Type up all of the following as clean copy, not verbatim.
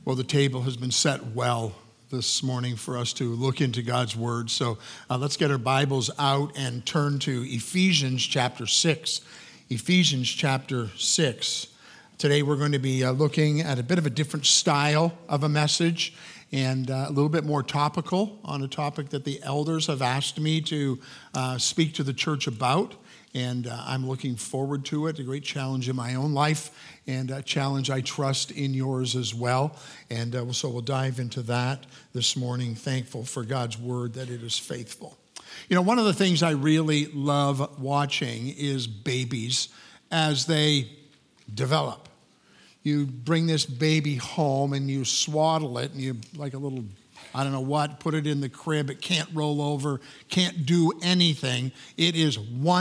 Well, the table has been set well this morning for us to look into God's Word. So let's get our Bibles out and turn to Ephesians chapter 6. Ephesians chapter 6. Today we're going to be looking at a bit of a different style of a message and a little bit more topical on a topic that the elders have asked me to speak to the church about. And I'm looking forward to it, a great challenge in my own life and a challenge I trust in yours as well. And so we'll dive into that this morning, thankful for God's word that it is faithful. You know, one of the things I really love watching is babies as they develop. You bring this baby home and you swaddle it and you, like a little, I don't know what, put it in the crib. It can't roll over, can't do anything. It is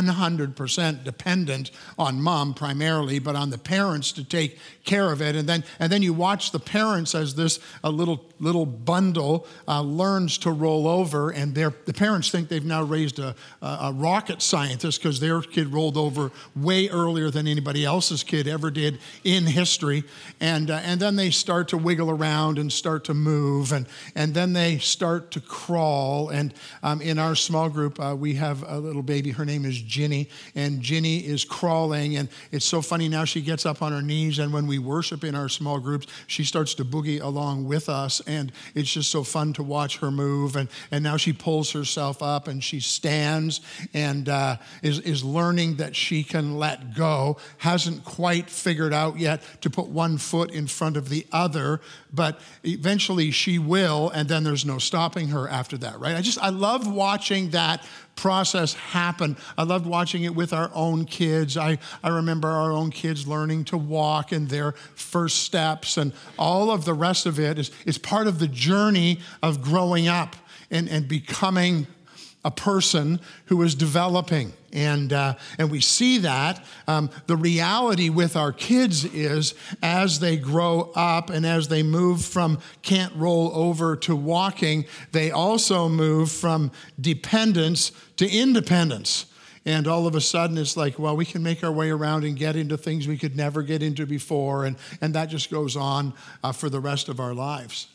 100% dependent on mom primarily, but on the parents to take care of it. And then you watch the parents as this little bundle learns to roll over, and the parents think they've now raised a rocket scientist because their kid rolled over way earlier than anybody else's kid ever did in history. And then they start to wiggle around and start to move, and then they start to crawl. And in our small group, we have a little baby. Her name is Ginny, and Ginny is crawling. And it's so funny now she gets up on her knees, and when we worship in our small groups, she starts to boogie along with us. And it's just so fun to watch her move. And now she pulls herself up, and she stands and is learning that she can let go. Hasn't quite figured out yet to put one foot in front of the other, but eventually she will, and then there's no stopping her after that, right? I love watching that process happen. I loved watching it with our own kids. I remember our own kids learning to walk and their first steps, and all of the rest of it is part of the journey of growing up and becoming a person who is developing. And we see that. The reality with our kids is as they grow up and as they move from can't roll over to walking, they also move from dependence to independence. And all of a sudden it's like, well, we can make our way around and get into things we could never get into before. And that just goes on for the rest of our lives.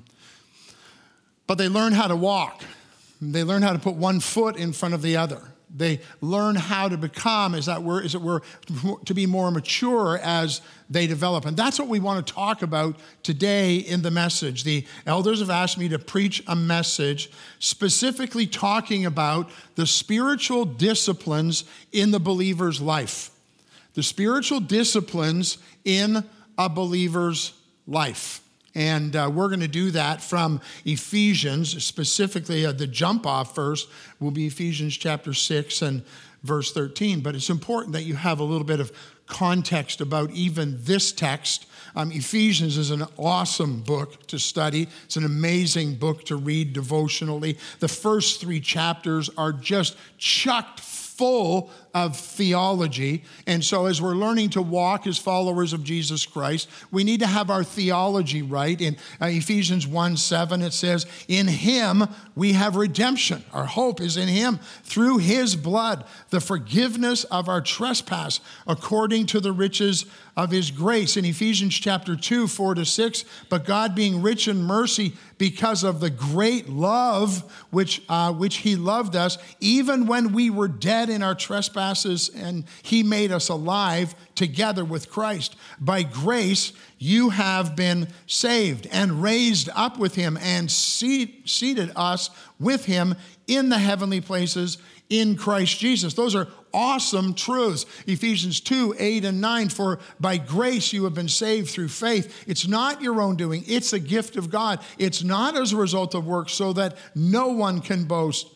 But they learn how to walk. They learn how to put one foot in front of the other. They learn how to become, as it were, to be more mature as they develop. And that's what we want to talk about today in the message. The elders have asked me to preach a message specifically talking about the spiritual disciplines in the believer's life. The spiritual disciplines in a believer's life. And we're going to do that from Ephesians, specifically the jump-off verse will be Ephesians chapter 6 and verse 13. But it's important that you have a little bit of context about even this text. Ephesians is an awesome book to study. It's an amazing book to read devotionally. The first 3 chapters are just chocked full of theology. And so as we're learning to walk as followers of Jesus Christ, we need to have our theology right. In Ephesians 1:7, it says, in him we have redemption. Our hope is in him through his blood, the forgiveness of our trespass according to the riches of his grace. In Ephesians chapter 2, 4-6, but God being rich in mercy because of the great love which he loved us, even when we were dead in our trespasses, and he made us alive together with Christ. By grace, you have been saved and raised up with him and seated us with him in the heavenly places in Christ Jesus. Those are awesome truths. Ephesians 2, 8 and 9, for by grace you have been saved through faith. It's not your own doing. It's a gift of God. It's not as a result of works so that no one can boast.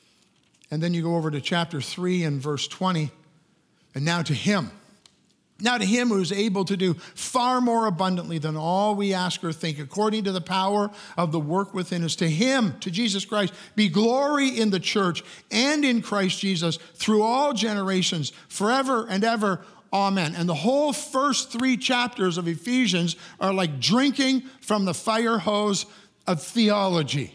And then you go over to chapter 3 and verse 20. And now to him. Now to him who is able to do far more abundantly than all we ask or think, according to the power of the work within us. To him, to Jesus Christ, be glory in the church and in Christ Jesus through all generations, forever and ever. Amen. And the whole first 3 chapters of Ephesians are like drinking from the fire hose of theology.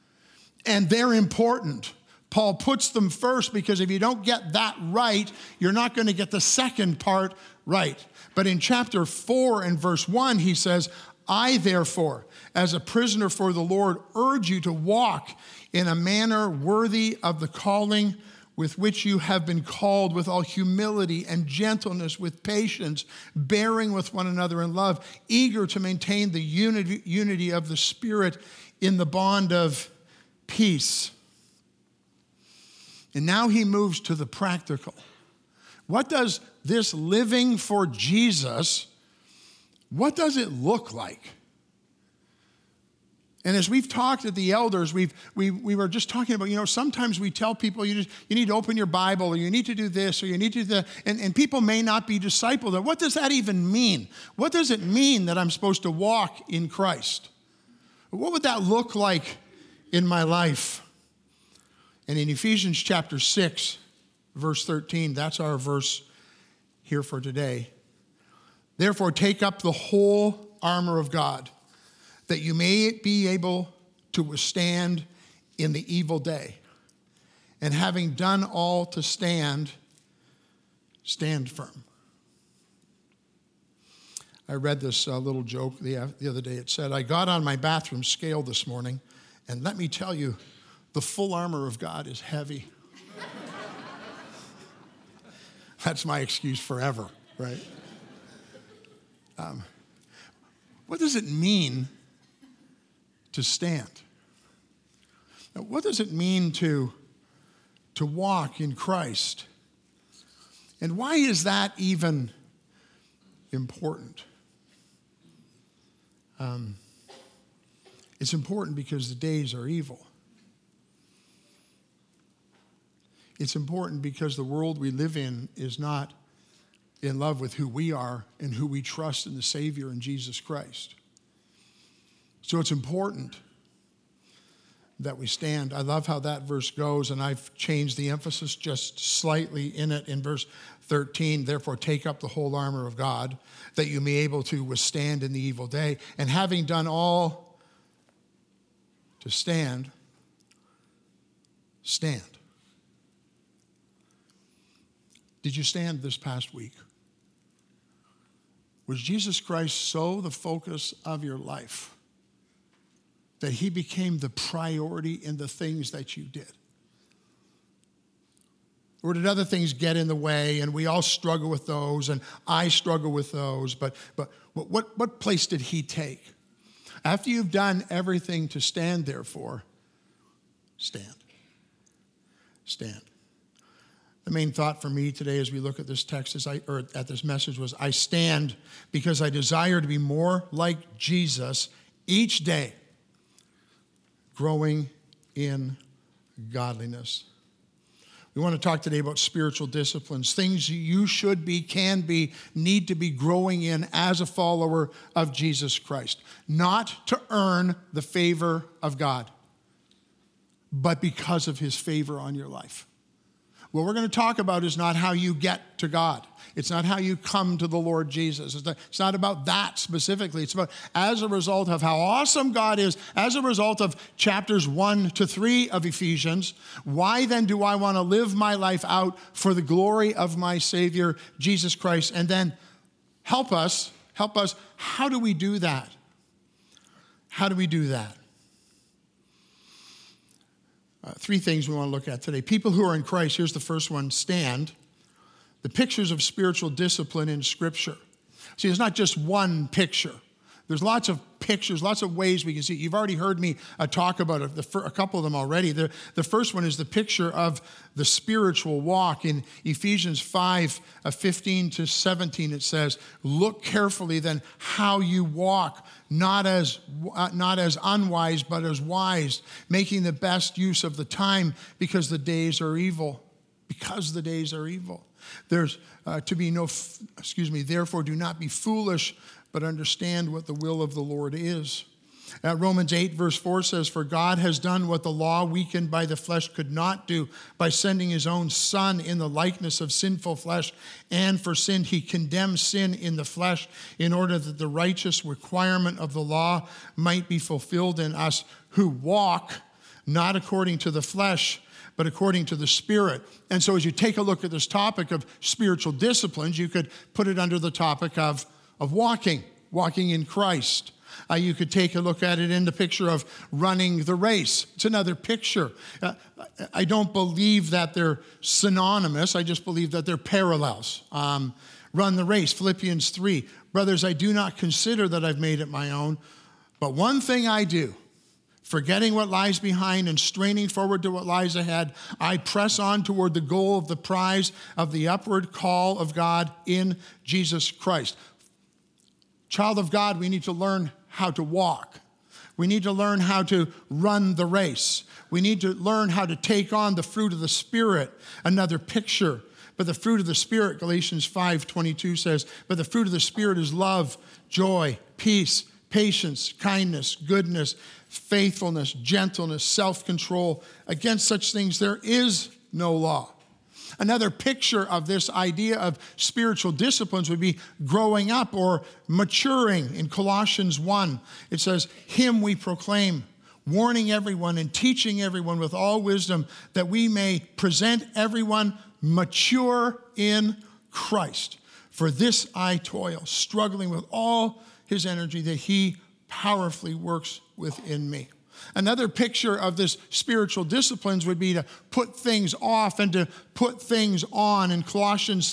And they're important. Paul puts them first because if you don't get that right, you're not going to get the second part right. But in chapter 4 and verse 1, he says, I, therefore, as a prisoner for the Lord, urge you to walk in a manner worthy of the calling with which you have been called, with all humility and gentleness, with patience, bearing with one another in love, eager to maintain the unity of the Spirit in the bond of peace. And now he moves to the practical. What does this living for Jesus, what does it look like? And as we've talked at the elders, we were just talking about, sometimes we tell people you need to open your Bible, or you need to do this, or you need to do that, and people may not be discipled. What does that even mean? What does it mean that I'm supposed to walk in Christ? What would that look like in my life? And in Ephesians chapter 6, verse 13, that's our verse here for today. Therefore, take up the whole armor of God, that you may be able to withstand in the evil day. And having done all to stand, stand firm. I read this little joke the other day. It said, I got on my bathroom scale this morning, and let me tell you, the full armor of God is heavy. That's my excuse forever, right? What does it mean to stand? Now, what does it mean to walk in Christ? And why is that even important? It's important because the days are evil. It's important because the world we live in is not in love with who we are and who we trust in the Savior in Jesus Christ. So it's important that we stand. I love how that verse goes, and I've changed the emphasis just slightly in it in verse 13. Therefore, take up the whole armor of God, that you may be able to withstand in the evil day. And having done all to stand, stand. Did you stand this past week? Was Jesus Christ so the focus of your life that he became the priority in the things that you did? Or did other things get in the way, and we all struggle with those, and I struggle with those, but what place did he take? After you've done everything to stand, therefore, stand. Stand. The main thought for me today as we look at this text at this message was, I stand because I desire to be more like Jesus each day, growing in godliness. We want to talk today about spiritual disciplines, things you should be, can be, need to be growing in as a follower of Jesus Christ. Not to earn the favor of God, but because of his favor on your life. What we're going to talk about is not how you get to God. It's not how you come to the Lord Jesus. It's not about that specifically. It's about as a result of how awesome God is, as a result of chapters 1 to 3 of Ephesians, why then do I want to live my life out for the glory of my Savior, Jesus Christ? And then help us, how do we do that? How do we do that? Three things we want to look at today. People who are in Christ, here's the first one, stand. The pictures of spiritual discipline in Scripture. See, it's not just one picture. There's lots of pictures, lots of ways we can see. You've already heard me talk about a couple of them already. The first one is the picture of the spiritual walk. In Ephesians 5, 15 to 17, it says, look carefully then how you walk, not as unwise, but as wise, making the best use of the time because the days are evil. Because the days are evil. There's therefore do not be foolish, but understand what the will of the Lord is. Romans 8 verse 4 says, for God has done what the law weakened by the flesh could not do by sending his own Son in the likeness of sinful flesh. And for sin, he condemned sin in the flesh in order that the righteous requirement of the law might be fulfilled in us who walk not according to the flesh, but according to the Spirit. And so as you take a look at this topic of spiritual disciplines, you could put it under the topic of walking in Christ. You could take a look at it in the picture of running the race. It's another picture. I don't believe that they're synonymous. I just believe that they're parallels. Run the race, Philippians 3. Brothers, I do not consider that I've made it my own, but one thing I do, forgetting what lies behind and straining forward to what lies ahead, I press on toward the goal of the prize of the upward call of God in Jesus Christ. Child of God, we need to learn how to walk. We need to learn how to run the race. We need to learn how to take on the fruit of the Spirit, another picture. But the fruit of the Spirit, Galatians 5:22 says, but the fruit of the Spirit is love, joy, peace, patience, kindness, goodness, faithfulness, gentleness, self-control. Against such things there is no law. Another picture of this idea of spiritual disciplines would be growing up or maturing. In Colossians 1, it says, him we proclaim, warning everyone and teaching everyone with all wisdom, that we may present everyone mature in Christ. For this I toil, struggling with all his energy that he powerfully works within me. Another picture of this spiritual disciplines would be to put things off and to put things on. In Colossians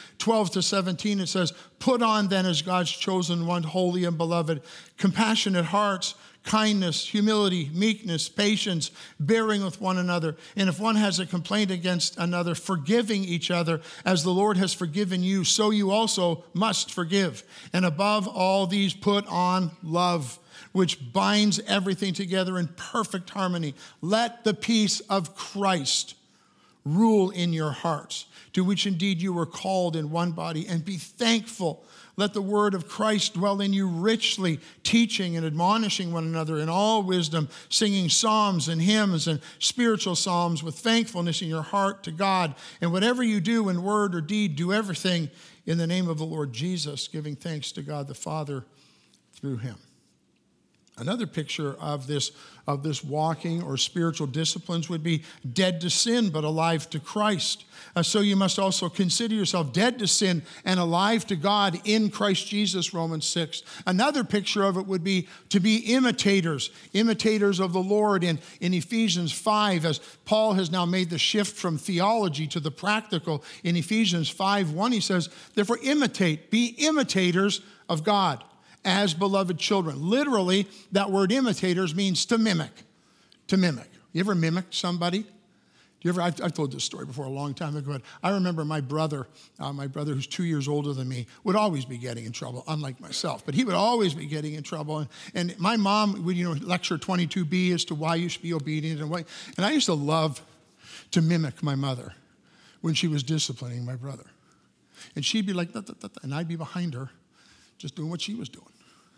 3:12-17, it says, put on then as God's chosen one, holy and beloved, compassionate hearts, kindness, humility, meekness, patience, bearing with one another. And if one has a complaint against another, forgiving each other, as the Lord has forgiven you, so you also must forgive. And above all these, put on love, which binds everything together in perfect harmony. Let the peace of Christ rule in your hearts, to which indeed you were called in one body, and be thankful. Let the word of Christ dwell in you richly, teaching and admonishing one another in all wisdom, singing psalms and hymns and spiritual psalms with thankfulness in your heart to God. And whatever you do in word or deed, do everything in the name of the Lord Jesus, giving thanks to God the Father through him. Another picture of this walking or spiritual disciplines would be dead to sin but alive to Christ. So you must also consider yourself dead to sin and alive to God in Christ Jesus, Romans 6. Another picture of it would be to be imitators of the Lord in Ephesians 5, as Paul has now made the shift from theology to the practical. In Ephesians 5:1, he says, therefore be imitators of God as beloved children. Literally, that word imitators means to mimic. To mimic. You ever mimic somebody? I've told this story before a long time ago, but I remember my brother who's 2 years older than me, would always be getting in trouble, unlike myself, but he would always be getting in trouble. And my mom would, lecture 22b as to why you should be obedient and I used to love to mimic my mother when she was disciplining my brother. And she'd be like, and I'd be behind her, just doing what she was doing.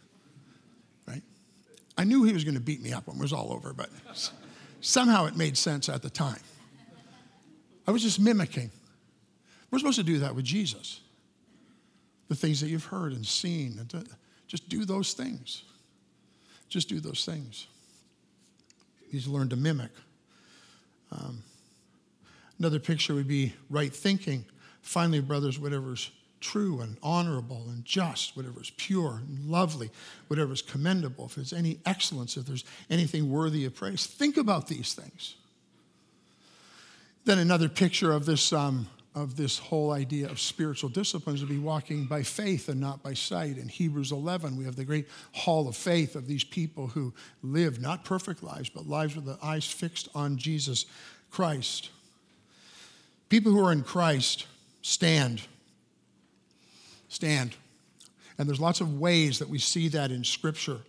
Right? I knew he was going to beat me up when it was all over, but somehow it made sense at the time. I was just mimicking. We're supposed to do that with Jesus. The things that you've heard and seen. Just do those things. Just do those things. You need to learn to mimic. Another picture would be right thinking. Finally, brothers, whatever's true and honorable and just, whatever is pure and lovely, whatever is commendable, if there's any excellence, if there's anything worthy of praise, think about these things. Then another picture of this whole idea of spiritual disciplines would be walking by faith and not by sight. In Hebrews 11, we have the great hall of faith of these people who live not perfect lives, but lives with the eyes fixed on Jesus Christ. People who are in Christ stand. And there's lots of ways that we see that in Scripture.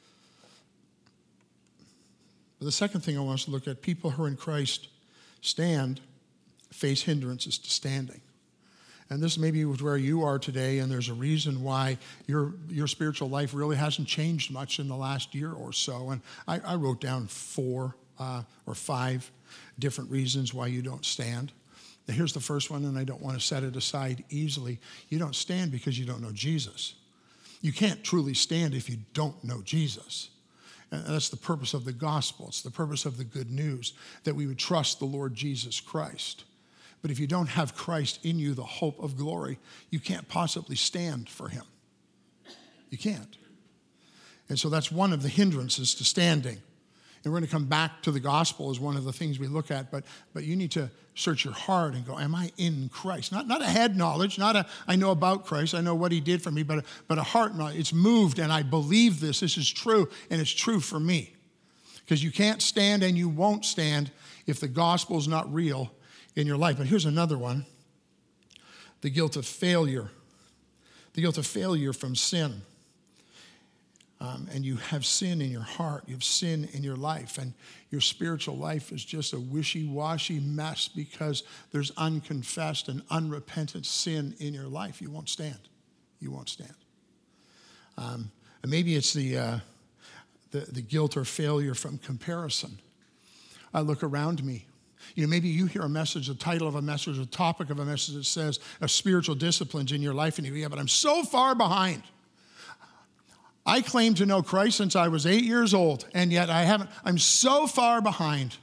But the second thing I want us to look at, people who are in Christ stand, face hindrances to standing. And this may be where you are today, and there's a reason why your spiritual life really hasn't changed much in the last year or so. And I wrote down 4 or 5 different reasons why you don't stand. Now, here's the first one, and I don't want to set it aside easily. You don't stand because you don't know Jesus. You can't truly stand if you don't know Jesus. And that's the purpose of the gospel. It's the purpose of the good news, that we would trust the Lord Jesus Christ. But if you don't have Christ in you, the hope of glory, you can't possibly stand for him. You can't. And so that's one of the hindrances to standing. And we're going to come back to the gospel as one of the things we look at, but you need to search your heart and go, am I in Christ? Not a head knowledge, not a I know about Christ, I know what he did for me, but a heart knowledge. It's moved and I believe this is true, and it's true for me. Because you can't stand and you won't stand if the gospel is not real in your life. But here's another one, the guilt of failure. The guilt of failure from sin. And you have sin in your heart. You have sin in your life. And your spiritual life is just a wishy-washy mess because there's unconfessed and unrepentant sin in your life. You won't stand. You won't stand. And maybe it's the guilt or failure from comparison. I look around me. Maybe you hear a message, the title of a message, the topic of a message that says spiritual disciplines in your life, and you go, yeah, but I'm so far behind. I claim to know Christ since I was 8 years old, and yet I'm so far behind.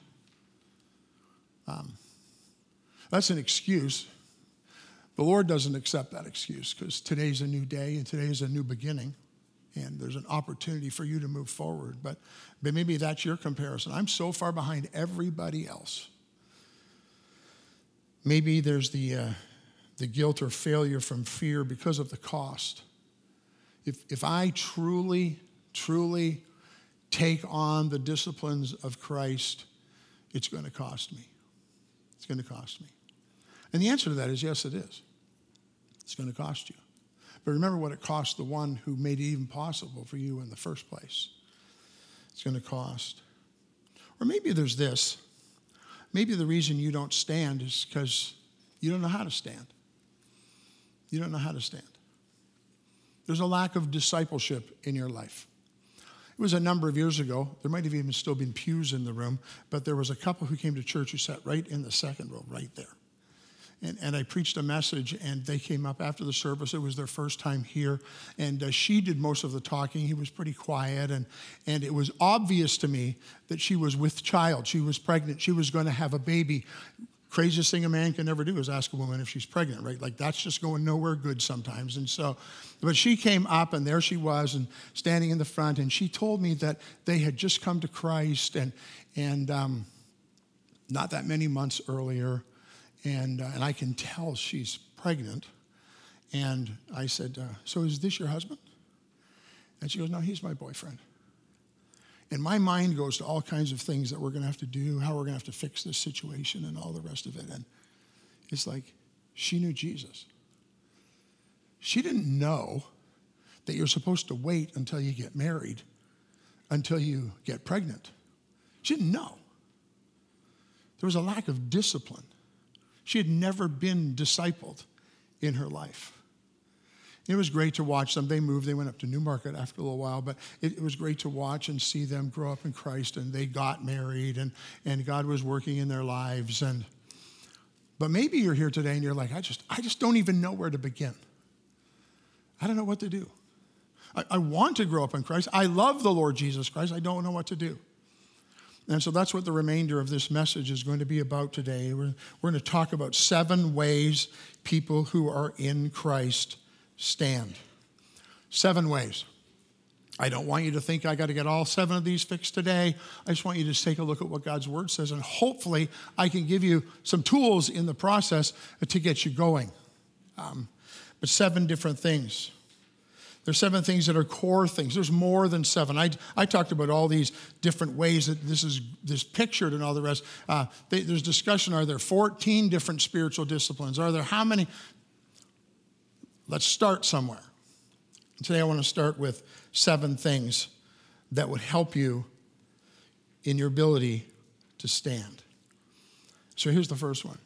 That's an excuse. The Lord doesn't accept that excuse because today's a new day and today's a new beginning, and there's an opportunity for you to move forward. But maybe that's your comparison. I'm so far behind everybody else. Maybe there's the guilt or failure from fear because of the cost. If I truly take on the disciplines of Christ, it's going to cost me. It's going to cost me. And the answer to that is yes, it is. It's going to cost you. But remember what it cost the one who made it even possible for you in the first place. It's going to cost. Or maybe there's this. Maybe the reason you don't stand is because you don't know how to stand. You don't know how to stand. There's a lack of discipleship in your life. It was a number of years ago. There might have even still been pews in the room, but there was a couple who came to church who sat right in the second row, right there. And I preached a message, and they came up after the service. It was their first time here, and she did most of the talking. He was pretty quiet, and it was obvious to me that she was with child. She was pregnant. She was going to have a baby. Craziest thing a man can ever do is ask a woman if she's pregnant, right? Like that's just going nowhere good sometimes. And so, but she came up and there she was and standing in the front, and she told me that they had just come to Christ and not that many months earlier. And I can tell she's pregnant. And I said, so is this your husband? And she goes, no, he's my boyfriend. And my mind goes to all kinds of things that we're going to have to do, how we're going to have to fix this situation and all the rest of it. And it's like she knew Jesus. She didn't know that you're supposed to wait until you get married, until you get pregnant. She didn't know. There was a lack of discipline. She had never been discipled in her life. It was great to watch them. They moved. They went up to Newmarket after a little while, but it was great to watch and see them grow up in Christ, and they got married, and God was working in their lives. But maybe you're here today and you're like, I just don't even know where to begin. I don't know what to do. I want to grow up in Christ. I love the Lord Jesus Christ. I don't know what to do. And so that's what the remainder of this message is going to be about today. We're going to talk about 7 ways people who are in Christ stand. 7 ways. I don't want you to think I got to get all 7 of these fixed today. I just want you to just take a look at what God's word says, and hopefully I can give you some tools in the process to get you going. But 7 different things. There's 7 things that are core things. There's more than 7. I talked about all these different ways that this is pictured and all the rest. There's discussion. Are there 14 different spiritual disciplines? Are there how many? Let's start somewhere. Today I want to start with 7 things that would help you in your ability to stand. So here's the first one.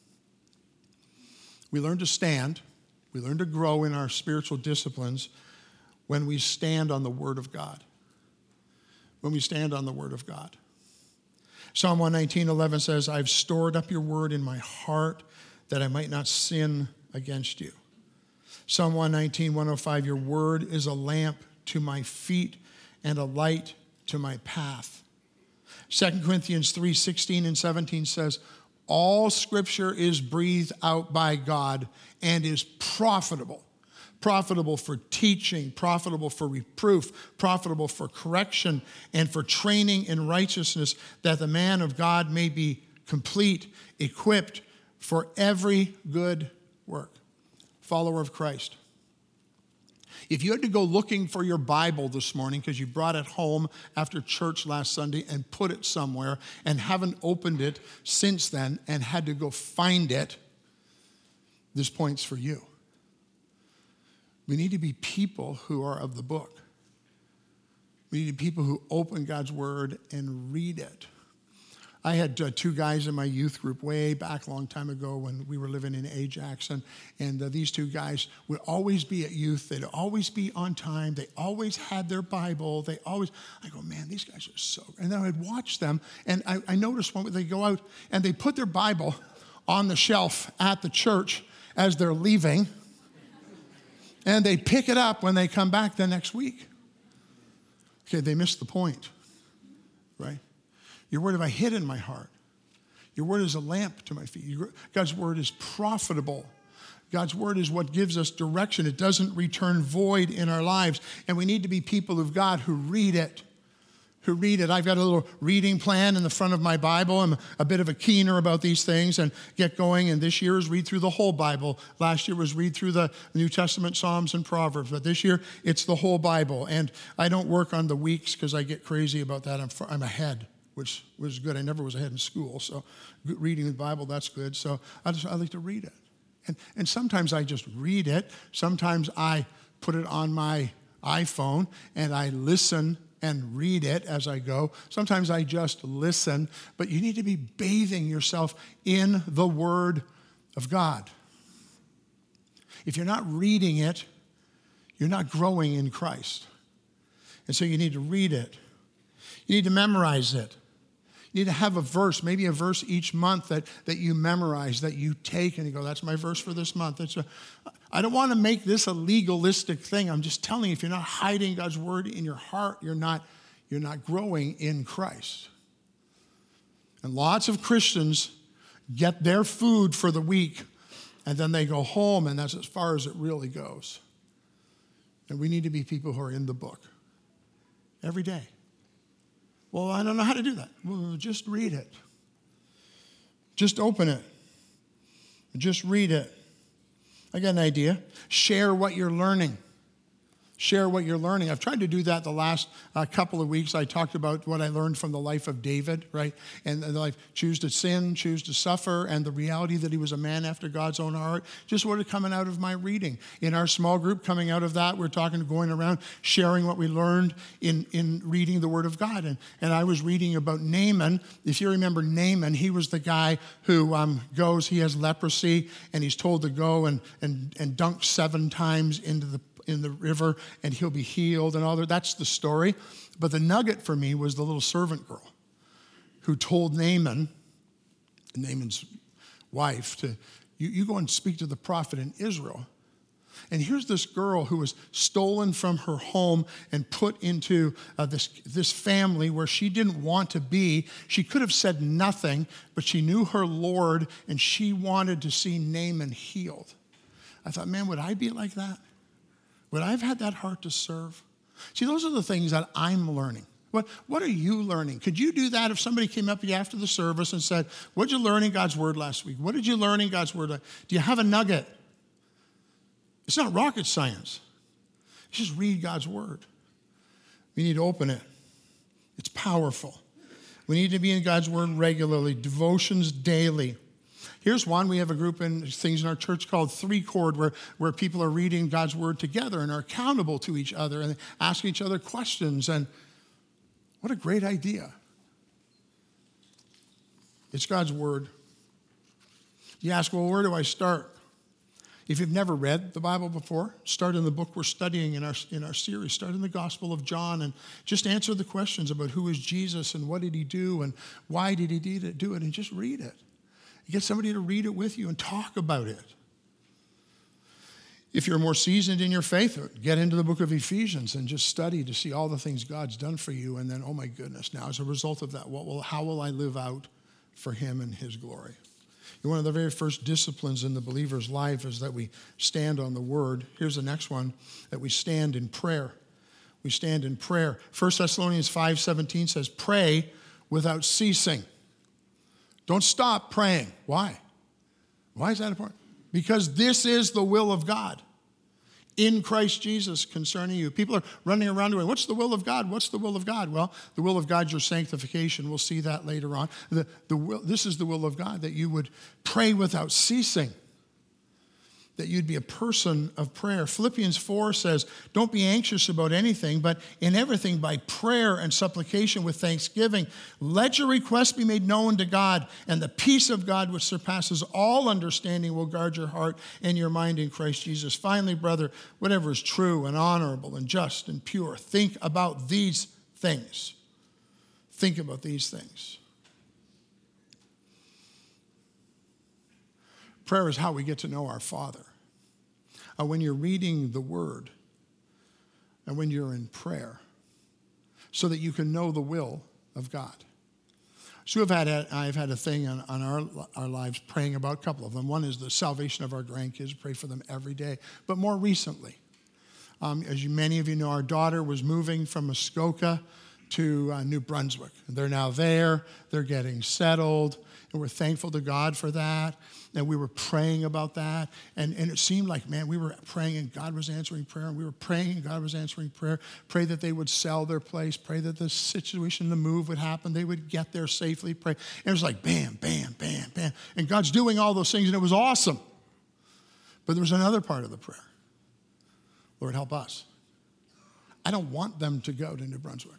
We learn to stand. We learn to grow in our spiritual disciplines when we stand on the Word of God. When we stand on the Word of God. Psalm 119:11 says, I've stored up your word in my heart that I might not sin against you. Psalm 119:105, your word is a lamp to my feet and a light to my path. 2 Corinthians 3:16 and 17 says, all scripture is breathed out by God and is profitable profitable for teaching, profitable for reproof, profitable for correction, and for training in righteousness, that the man of God may be complete, equipped for every good work. Follower of Christ. If you had to go looking for your Bible this morning because you brought it home after church last Sunday and put it somewhere and haven't opened it since then and had to go find it, this point's for you. We need to be people who are of the book. We need people who open God's word and read it. I had two guys in my youth group way back a long time ago when we were living in Ajax, and these two guys would always be at youth. They'd always be on time. They always had their Bible. I go, man, these guys are so, and then I'd watch them, and I noticed when they go out and they put their Bible on the shelf at the church as they're leaving, and they pick it up when they come back the next week. Okay, they missed the point, right? Your word have I hid in my heart. Your word is a lamp to my feet. God's word is profitable. God's word is what gives us direction. It doesn't return void in our lives. And we need to be people of God who read it. I've got a little reading plan in the front of my Bible. I'm a bit of a keener about these things and get going. And this year is read through the whole Bible. Last year was read through the New Testament, Psalms, and Proverbs. But this year, it's the whole Bible. And I don't work on the weeks because I get crazy about that. I'm ahead, which was good. I never was ahead in school. So reading the Bible, that's good. So I like to read it. And sometimes I just read it. Sometimes I put it on my iPhone and I listen and read it as I go. Sometimes I just listen, but you need to be bathing yourself in the Word of God. If you're not reading it, you're not growing in Christ. And so you need to read it. You need to memorize it. You need to have a verse, maybe a verse each month that you memorize, that you take and you go, that's my verse for this month. I don't want to make this a legalistic thing. I'm just telling you, if you're not hiding God's word in your heart, you're not growing in Christ. And lots of Christians get their food for the week, and then they go home, and that's as far as it really goes. And we need to be people who are in the book every day. Well, I don't know how to do that. Well, just read it. Just open it. Just read it. I got an idea. Share what you're learning. Share what you're learning. I've tried to do that the last couple of weeks. I talked about what I learned from the life of David, right? And the life, choose to sin, choose to suffer, and the reality that he was a man after God's own heart. Just what is coming out of my reading. In our small group, coming out of that, we're going around, sharing what we learned in reading the Word of God. And I was reading about Naaman. If you remember Naaman, he was the guy who goes, he has leprosy, and he's told to go and dunk 7 times in the river, and he'll be healed and all that. That's the story. But the nugget for me was the little servant girl who told Naaman's wife, you go and speak to the prophet in Israel. And here's this girl who was stolen from her home and put into this family where she didn't want to be. She could have said nothing, but she knew her Lord, and she wanted to see Naaman healed. I thought, man, would I be like that? Would I have had that heart to serve? See, those are the things that I'm learning. What are you learning? Could you do that if somebody came up to you after the service and said, what did you learn in God's Word last week? What did you learn in God's Word? Do you have a nugget? It's not rocket science. Just read God's Word. We need to open it. It's powerful. We need to be in God's Word regularly, devotions daily. Here's one. We have a group in things in our church called 3 Chord, where people are reading God's Word together and are accountable to each other and ask each other questions. And what a great idea. It's God's Word. You ask, well, where do I start? If you've never read the Bible before, start in the book we're studying in our series. Start in the Gospel of John and just answer the questions about who is Jesus and what did he do and why did he do it, and just read it. You get somebody to read it with you and talk about it. If you're more seasoned in your faith, get into the book of Ephesians and just study to see all the things God's done for you. And then, oh my goodness, now as a result of that, how will I live out for him and his glory? One of the very first disciplines in the believer's life is that we stand on the word. Here's the next one, that we stand in prayer. We stand in prayer. 1 Thessalonians 5:17 says, pray without ceasing. Don't stop praying. Why? Why is that important? Because this is the will of God in Christ Jesus concerning you. People are running around going, what's the will of God? What's the will of God? Well, the will of God is your sanctification. We'll see that later on. This is the will of God, that you would pray without ceasing, that you'd be a person of prayer. Philippians 4 says, don't be anxious about anything, but in everything by prayer and supplication with thanksgiving, let your requests be made known to God, and the peace of God which surpasses all understanding will guard your heart and your mind in Christ Jesus. Finally, brother, whatever is true and honorable and just and pure, think about these things. Think about these things. Prayer is how we get to know our Father. When you're reading the Word and when you're in prayer, so that you can know the will of God. So I've had a thing on our lives praying about a couple of them. One is the salvation of our grandkids. Pray for them every day. But more recently, as many of you know, our daughter was moving from Muskoka to New Brunswick. They're now there. They're getting settled. And we're thankful to God for that. And we were praying about that. And it seemed like, man, we were praying and God was answering prayer. And we were praying and God was answering prayer. Pray that they would sell their place. Pray that the situation, the move would happen. They would get there safely. Pray. And it was like bam, bam, bam, bam. And God's doing all those things and it was awesome. But there was another part of the prayer. Lord, help us. I don't want them to go to New Brunswick.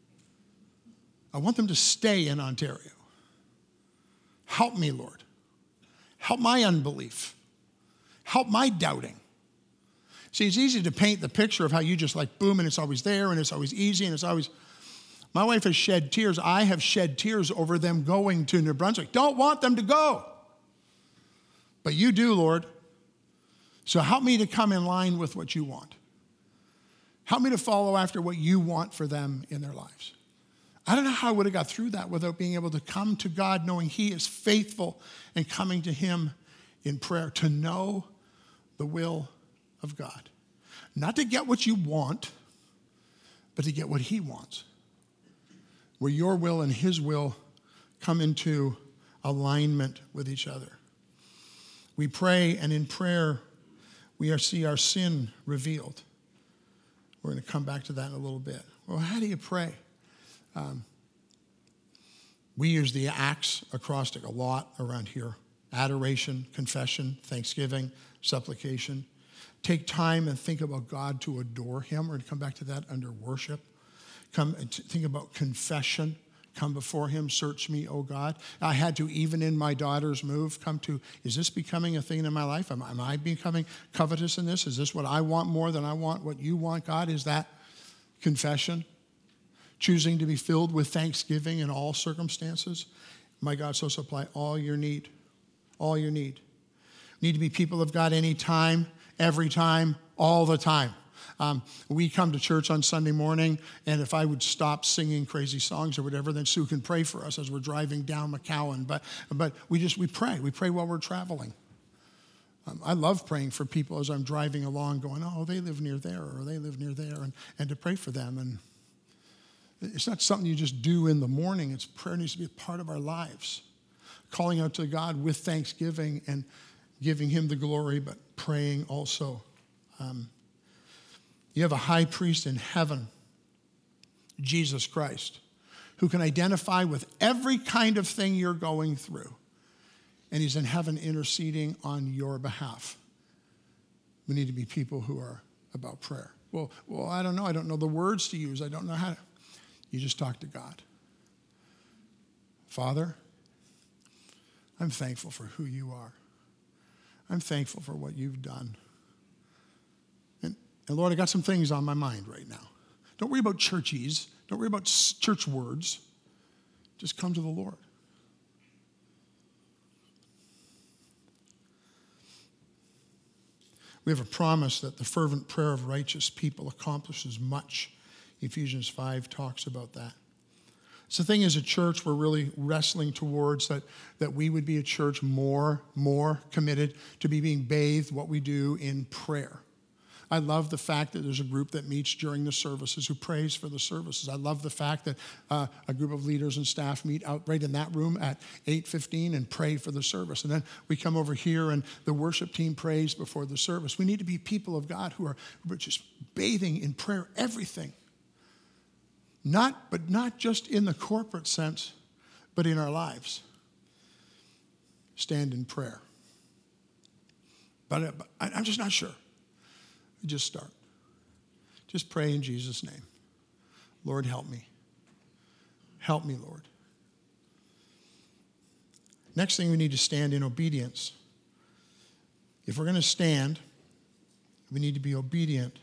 I want them to stay in Ontario. Help me, Lord. Help my unbelief. Help my doubting. See, it's easy to paint the picture of how you just like boom and it's always there and it's always easy and it's always... My wife has shed tears. I have shed tears over them going to New Brunswick. Don't want them to go. But you do, Lord. So help me to come in line with what you want. Help me to follow after what you want for them in their lives. I don't know how I would have got through that without being able to come to God knowing He is faithful and coming to Him in prayer to know the will of God. Not to get what you want, but to get what He wants. Where your will and His will come into alignment with each other. We pray, and in prayer, we see our sin revealed. We're going to come back to that in a little bit. Well, how do you pray? We use the ACTS acrostic a lot around here. Adoration, confession, thanksgiving, supplication. Take time and think about God to adore Him. We're going to come back to that under worship. Come and think about confession. Come before Him, search me, O God. I had to, even in my daughter's move, come to, is this becoming a thing in my life? Am I becoming covetous in this? Is this what I want more than I want what you want, God? Is that confession? Choosing to be filled with thanksgiving in all circumstances. My God, so supply all your need. All your need. Need to be people of God anytime, every time, all the time. We come to church on Sunday morning, and if I would stop singing crazy songs or whatever, then Sue can pray for us as we're driving down McCowan. But we pray. We pray while we're traveling. I love praying for people as I'm driving along going, oh, they live near there, or they live near there, and to pray for them. And it's not something you just do in the morning. Prayer needs to be a part of our lives. Calling out to God with thanksgiving and giving Him the glory, but praying also. You have a high priest in heaven, Jesus Christ, who can identify with every kind of thing you're going through. And He's in heaven interceding on your behalf. We need to be people who are about prayer. Well, I don't know. I don't know the words to use. I don't know how to. You just talk to God. Father, I'm thankful for who you are. I'm thankful for what you've done. And Lord, I got some things on my mind right now. Don't worry about churchies. Don't worry about church words. Just come to the Lord. We have a promise that the fervent prayer of righteous people accomplishes much. Ephesians 5 talks about that. So the thing is, a church we're really wrestling towards that we would be a church more committed to being bathed what we do in prayer. I love the fact that there's a group that meets during the services who prays for the services. I love the fact that a group of leaders and staff meet out right in that room at 8:15 and pray for the service. And then we come over here and the worship team prays before the service. We need to be people of God who are just bathing in prayer, everything. But not just in the corporate sense, but in our lives. Stand in prayer. But I'm just not sure. Just start. Just pray in Jesus' name. Lord, help me. Help me, Lord. Next thing, we need to stand in obedience. If we're going to stand, we need to be obedient.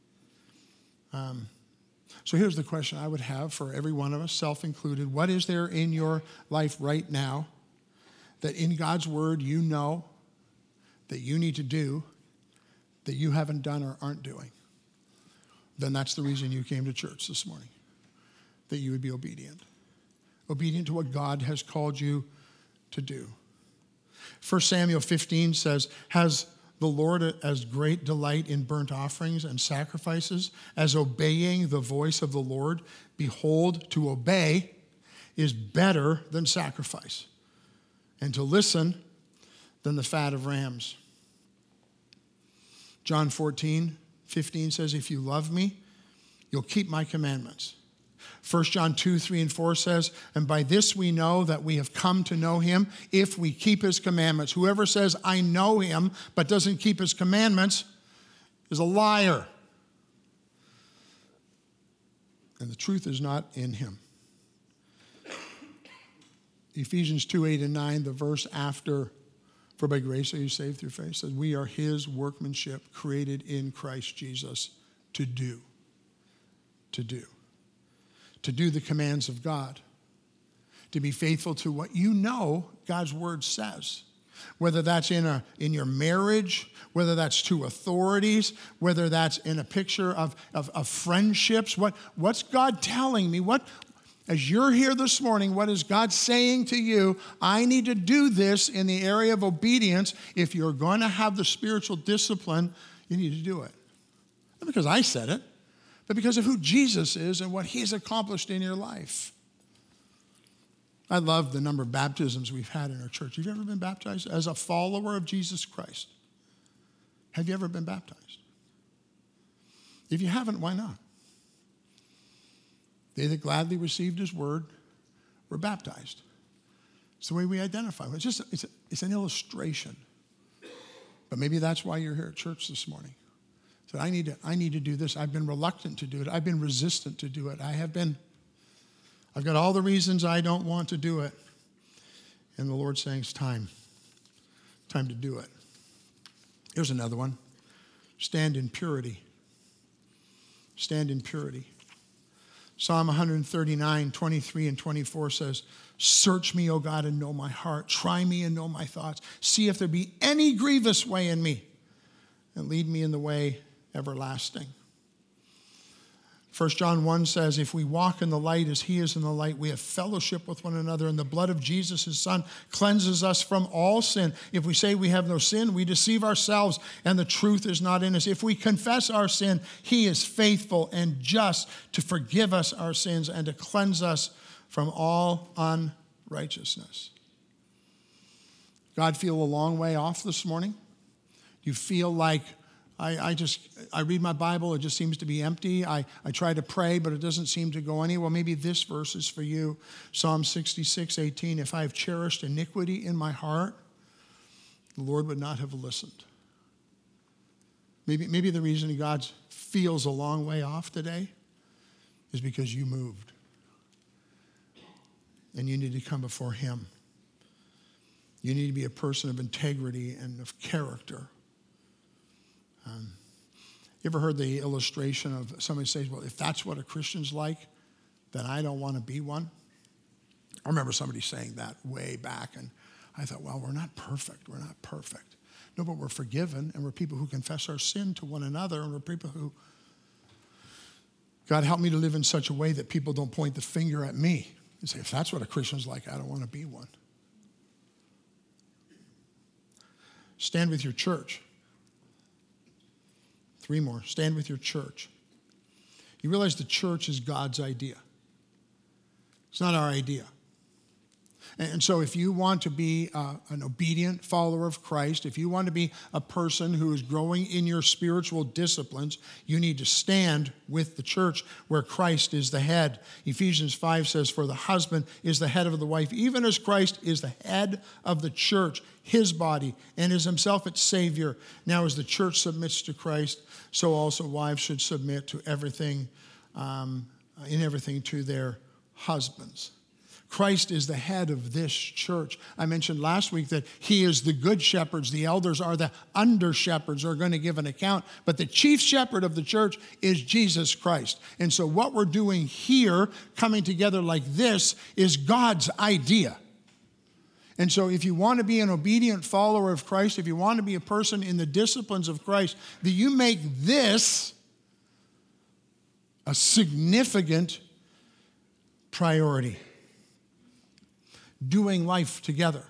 So here's the question I would have for every one of us, self included. What is there in your life right now that in God's word you know that you need to do that you haven't done or aren't doing? Then that's the reason you came to church this morning, that you would be obedient. Obedient to what God has called you to do. 1 Samuel 15 says, has the Lord as great delight in burnt offerings and sacrifices as obeying the voice of the Lord? Behold, to obey is better than sacrifice, and to listen than the fat of rams. John 14:15 says, if you love me, you'll keep my commandments. 1 John 2:3-4 says, and by this we know that we have come to know him if we keep his commandments. Whoever says, I know him, but doesn't keep his commandments is a liar. And the truth is not in him. Ephesians 2:8-9, the verse after, for by grace are you saved through faith, says, we are his workmanship created in Christ Jesus to do the commands of God, to be faithful to what you know God's word says, whether that's in your marriage, whether that's to authorities, whether that's in a picture of friendships. What's God telling me? As you're here this morning, what is God saying to you? I need to do this in the area of obedience. If you're going to have the spiritual discipline, you need to do it. Not because I said it, but because of who Jesus is and what he's accomplished in your life. I love the number of baptisms we've had in our church. Have you ever been baptized as a follower of Jesus Christ? Have you ever been baptized? If you haven't, why not? They that gladly received his word were baptized. It's the way we identify. It's an illustration. But maybe that's why you're here at church this morning. So I need to do this. I've been reluctant to do it. I've been resistant to do it. I've got all the reasons I don't want to do it. And the Lord's saying it's time to do it. Here's another one. Stand in purity. Stand in purity. Psalm 139:23-24 says, search me, O God, and know my heart. Try me and know my thoughts. See if there be any grievous way in me, and lead me in the way everlasting. 1 John 1 says, if we walk in the light as he is in the light, we have fellowship with one another, and the blood of Jesus, his son, cleanses us from all sin. If we say we have no sin, we deceive ourselves, and the truth is not in us. If we confess our sin, he is faithful and just to forgive us our sins and to cleanse us from all unrighteousness. God feel a long way off this morning? You feel like I read my Bible, it just seems to be empty. I try to pray, but it doesn't seem to go anywhere. Well, maybe this verse is for you. Psalm 66:18, if I have cherished iniquity in my heart, the Lord would not have listened. Maybe the reason God feels a long way off today is because you moved. And you need to come before him. You need to be a person of integrity and of character. You ever heard the illustration of somebody says, well, if that's what a Christian's like, then I don't want to be one? I remember somebody saying that way back, and I thought, well, we're not perfect. We're not perfect. No, but we're forgiven, and we're people who confess our sin to one another, and we're people who, God, help me to live in such a way that people don't point the finger at me You say, if that's what a Christian's like, I don't want to be one. Stand with your church. 3 more. Stand with your church. You realize the church is God's idea. It's not our idea. And so if you want to be an obedient follower of Christ, if you want to be a person who is growing in your spiritual disciplines, you need to stand with the church where Christ is the head. Ephesians 5 says, for the husband is the head of the wife, even as Christ is the head of the church, his body, and is himself its Savior. Now as the church submits to Christ, so also wives should submit to everything, in everything to their husbands. Christ is the head of this church. I mentioned last week that he is the good shepherds. The elders are the under shepherds who are going to give an account. But the chief shepherd of the church is Jesus Christ. And so what we're doing here, coming together like this, is God's idea. And so if you want to be an obedient follower of Christ, if you want to be a person in the disciplines of Christ, that you make this a significant priority. Doing life together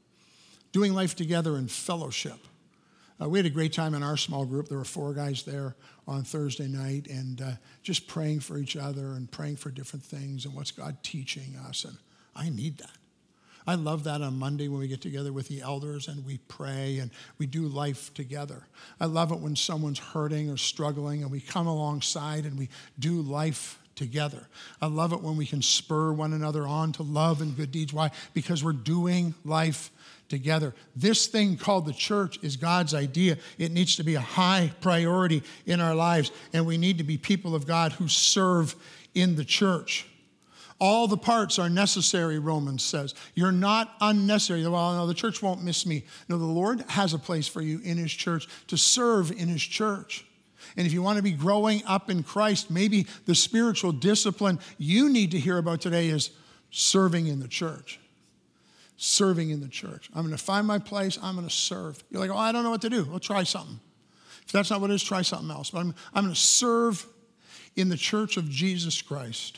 in fellowship. We had a great time in our small group. There were 4 guys there on Thursday night, and just praying for each other and praying for different things and what's God teaching us. And I need that. I love that on Monday when we get together with the elders and we pray and we do life together. I love it when someone's hurting or struggling and we come alongside and we do life together. I love it when we can spur one another on to love and good deeds. Why? Because we're doing life together. This thing called the church is God's idea. It needs to be a high priority in our lives, and we need to be people of God who serve in the church. All the parts are necessary, Romans says. You're not unnecessary. Well, no, the church won't miss me. No, the Lord has a place for you in his church to serve in his church. And if you want to be growing up in Christ, maybe the spiritual discipline you need to hear about today is serving in the church. Serving in the church. I'm going to find my place. I'm going to serve. You're like, oh, I don't know what to do. Well, try something. If that's not what it is, try something else. But I'm going to serve in the church of Jesus Christ.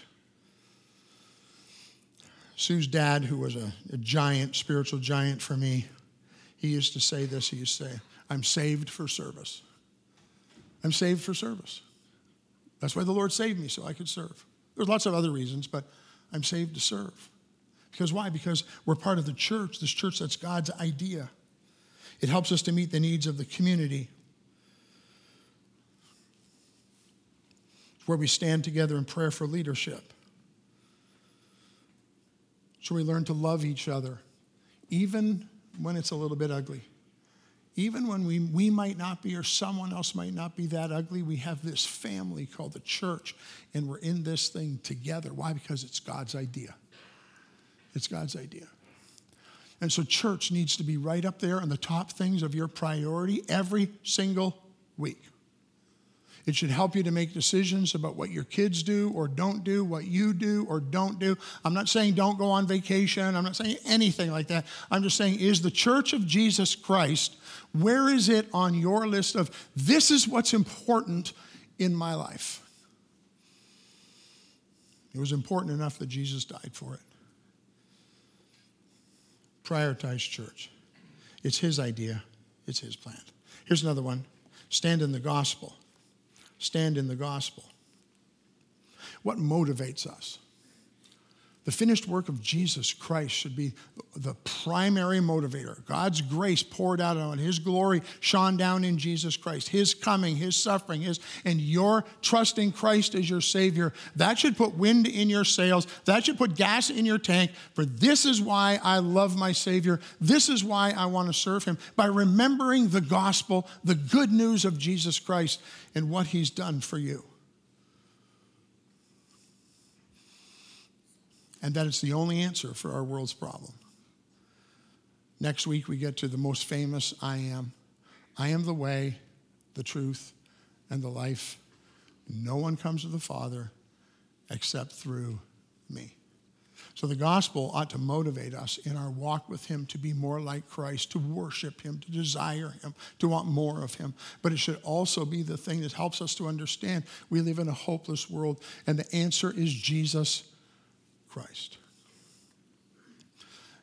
Sue's dad, who was a giant, spiritual giant for me, he used to say this. He used to say, I'm saved for service. I'm saved for service. That's why the Lord saved me, so I could serve. There's lots of other reasons, but I'm saved to serve. Because why? Because we're part of the church, this church that's God's idea. It helps us to meet the needs of the community. It's where we stand together in prayer for leadership. So we learn to love each other, even when it's a little bit ugly. Even when we might not be, or someone else might not be that ugly, we have this family called the church, and we're in this thing together. Why? Because it's God's idea. It's God's idea. And so church needs to be right up there on the top things of your priority every single week. It should help you to make decisions about what your kids do or don't do, what you do or don't do. I'm not saying don't go on vacation. I'm not saying anything like that. I'm just saying, is the church of Jesus Christ, where is it on your list of this is what's important in my life? It was important enough that Jesus died for it. Prioritize church. It's his idea. It's his plan. Here's another one. Stand in the gospel. Stand in the gospel. What motivates us? The finished work of Jesus Christ should be the primary motivator. God's grace poured out on his glory, shone down in Jesus Christ. His coming, his suffering, and your trusting Christ as your Savior. That should put wind in your sails. That should put gas in your tank. For this is why I love my Savior. This is why I want to serve him. By remembering the gospel, the good news of Jesus Christ, and what he's done for you. And that it's the only answer for our world's problem. Next week, we get to the most famous I am. I am the way, the truth, and the life. No one comes to the Father except through me. So the gospel ought to motivate us in our walk with him to be more like Christ, to worship him, to desire him, to want more of him. But it should also be the thing that helps us to understand we live in a hopeless world, and the answer is Jesus Christ.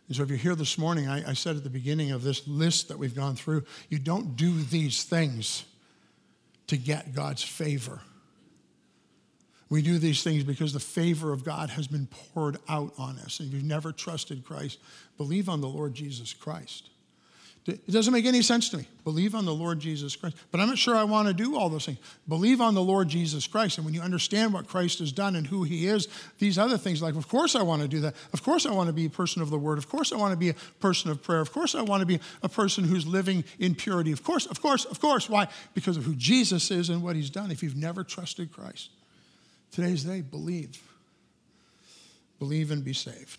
And so if you're here this morning, I said at the beginning of this list that we've gone through, you don't do these things to get God's favor. We do these things because the favor of God has been poured out on us. And if you've never trusted Christ, believe on the Lord Jesus Christ. It doesn't make any sense to me. Believe on the Lord Jesus Christ. But I'm not sure I want to do all those things. Believe on the Lord Jesus Christ. And when you understand what Christ has done and who he is, these other things, like, of course I want to do that. Of course I want to be a person of the word. Of course I want to be a person of prayer. Of course I want to be a person who's living in purity. Of course. Why? Because of who Jesus is and what he's done. If you've never trusted Christ, today's the day. Believe. Believe and be saved.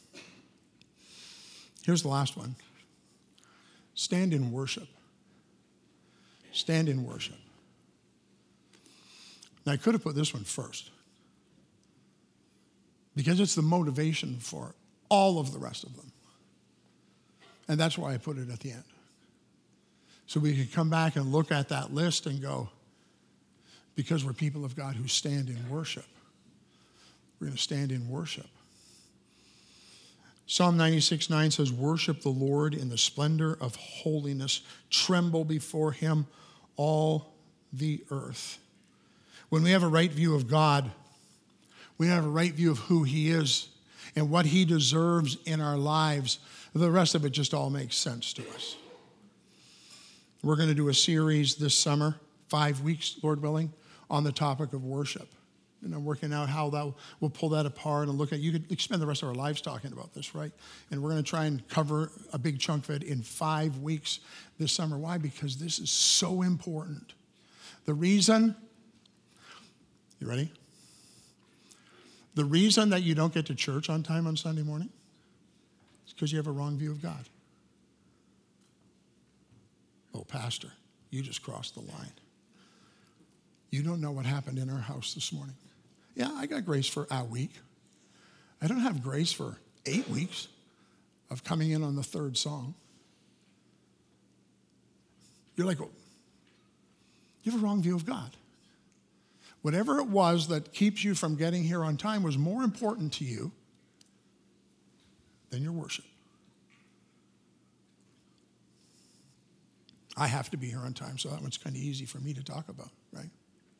Here's the last one. Stand in worship. Stand in worship. Now, I could have put this one first because it's the motivation for all of the rest of them. And that's why I put it at the end. So we could come back and look at that list and go, because we're people of God who stand in worship, we're going to stand in worship. Psalm 96:9 says, worship the Lord in the splendor of holiness. Tremble before him, all the earth. When we have a right view of God, we have a right view of who he is and what he deserves in our lives. The rest of it just all makes sense to us. We're going to do a series this summer, 5 weeks, Lord willing, on the topic of worship. And I'm working out how that we'll pull that apart and look at. You could spend the rest of our lives talking about this, right? And we're going to try and cover a big chunk of it in 5 weeks this summer. Why? Because this is so important. The reason, you ready? The reason that you don't get to church on time on Sunday morning is because you have a wrong view of God. Oh, Pastor, you just crossed the line. You don't know what happened in our house this morning. Yeah, I got grace for a week. I don't have grace for 8 weeks of coming in on the third song. You're like, oh, you have a wrong view of God. Whatever it was that keeps you from getting here on time was more important to you than your worship. I have to be here on time, so that one's kind of easy for me to talk about, right?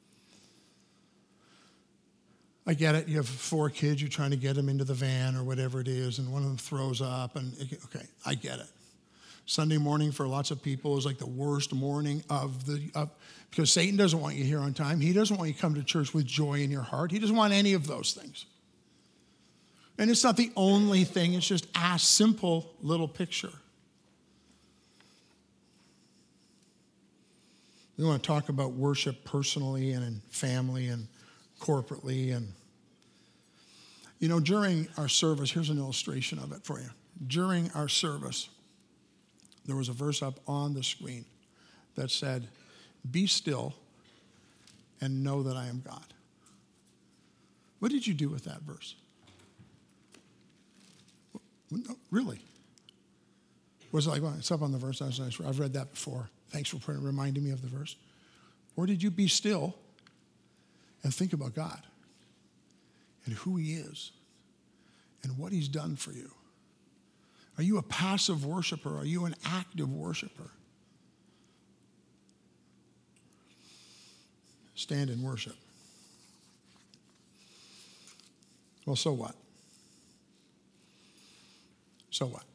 I get it. You have 4 kids. You're trying to get them into the van or whatever it is, and one of them throws up. And okay, I get it. Sunday morning for lots of people is like the worst morning because Satan doesn't want you here on time. He doesn't want you to come to church with joy in your heart. He doesn't want any of those things. And it's not the only thing. It's just a simple little picture. We want to talk about worship personally and in family and corporately. And, you know, during our service, here's an illustration of it for you. During our service, there was a verse up on the screen that said, be still and know that I am God. What did you do with that verse? No, really? Was it like, well, it's up on the verse. I've read that before. Thanks for reminding me of the verse. Or did you be still and think about God and who he is and what he's done for you? Are you a passive worshiper? Are you an active worshiper? Stand in worship. Well, so what? So what?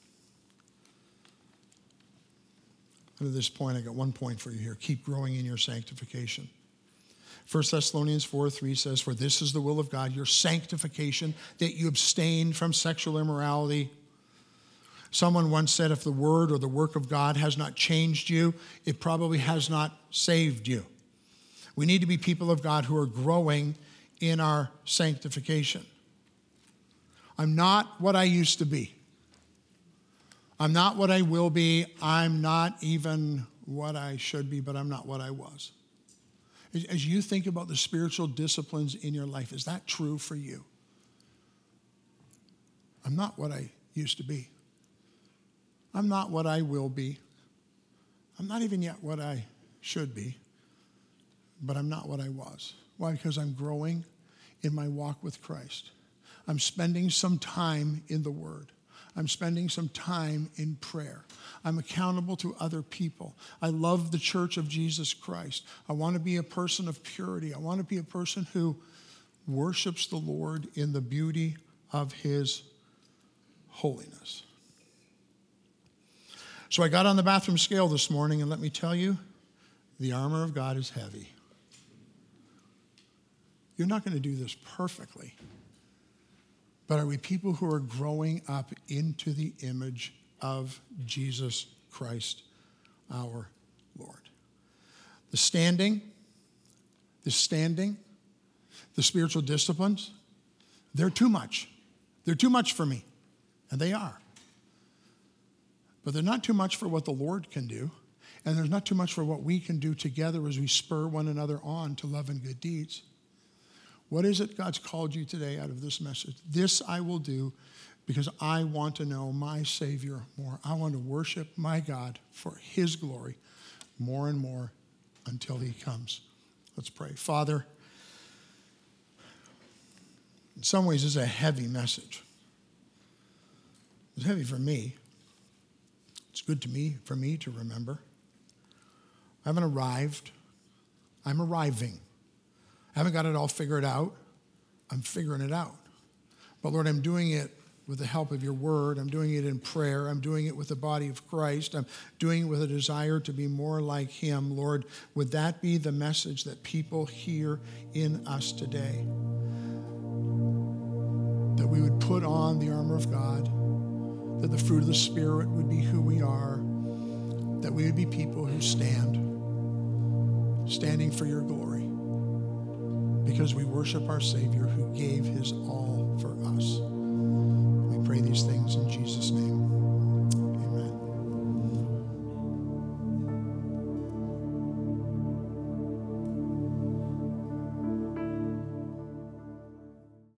Up to this point, I got one point for you here. Keep growing in your sanctification. 1 Thessalonians 4:3 says, for this is the will of God, your sanctification, that you abstain from sexual immorality. Someone once said, if the word or the work of God has not changed you, it probably has not saved you. We need to be people of God who are growing in our sanctification. I'm not what I used to be. I'm not what I will be. I'm not even what I should be, but I'm not what I was. As you think about the spiritual disciplines in your life, is that true for you? I'm not what I used to be. I'm not what I will be. I'm not even yet what I should be, but I'm not what I was. Why? Because I'm growing in my walk with Christ. I'm spending some time in the Word. I'm spending some time in prayer. I'm accountable to other people. I love the church of Jesus Christ. I want to be a person of purity. I want to be a person who worships the Lord in the beauty of his holiness. So I got on the bathroom scale this morning, and let me tell you, the armor of God is heavy. You're not going to do this perfectly. But are we people who are growing up into the image of Jesus Christ, our Lord? The spiritual disciplines, they're too much. They're too much for me, and they are. But they're not too much for what the Lord can do, and there's not too much for what we can do together as we spur one another on to love and good deeds. What is it God's called you today out of this message? This I will do because I want to know my Savior more. I want to worship my God for his glory more and more until he comes. Let's pray. Father, in some ways, this is a heavy message. It's heavy for me. It's good for me to remember. I haven't arrived. I'm arriving. I haven't got it all figured out. I'm figuring it out. But Lord, I'm doing it with the help of your word. I'm doing it in prayer. I'm doing it with the body of Christ. I'm doing it with a desire to be more like him. Lord, would that be the message that people hear in us today? That we would put on the armor of God, that the fruit of the Spirit would be who we are, that we would be people who standing for your glory, because we worship our Savior who gave his